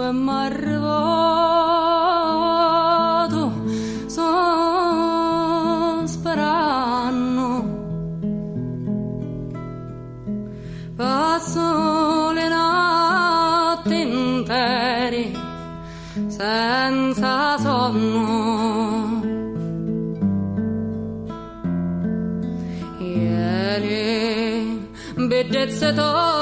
e m'arrivato sto sperando. Passo le notti intere senza sonno. Ieri bellezza